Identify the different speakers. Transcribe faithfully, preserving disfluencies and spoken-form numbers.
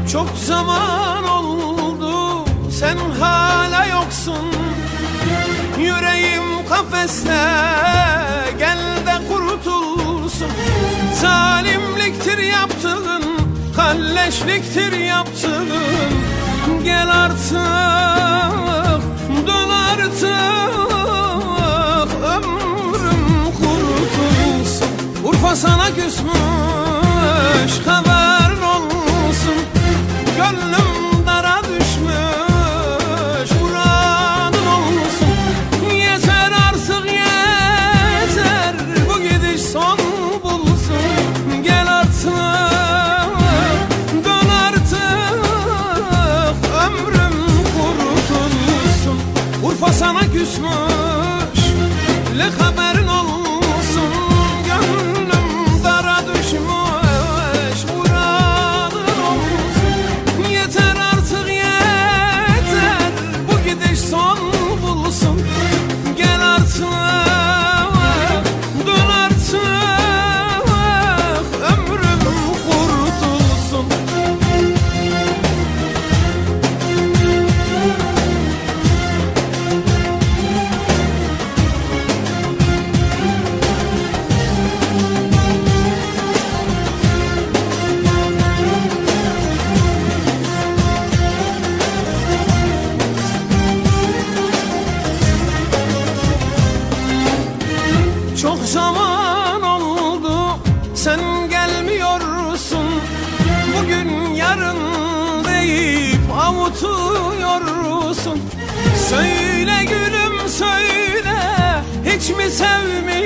Speaker 1: Çok zaman oldu sen hala yoksun. Yüreğim kafeste, gel de kurtulsun. Zalimliktir yaptığın, kalleşliktir yaptığın. Gel artık, dön artık, ömrüm kurtulsun. Urfa sana küsmüş, haberin olsun. Gönlüm dara düşmüş, muradın olsun. Yeter artık yeter, bu gidiş son bulsun. Gel artık, dön artık, ömrüm kurtulsun. Urfa sana küsmüş, le haberin olsun. Gönlüm dara düşmüş, muradın olsun. Yeter artık yeter, bu gidiş son bulsun. Gel artık, dön artık, ömrüm kurtulsun. Çok zaman oldu sen gelmiyorsun. Bugün yarın deyip avutuyorsun. Söyle gülüm söyle, hiç mi sevmiyorsun?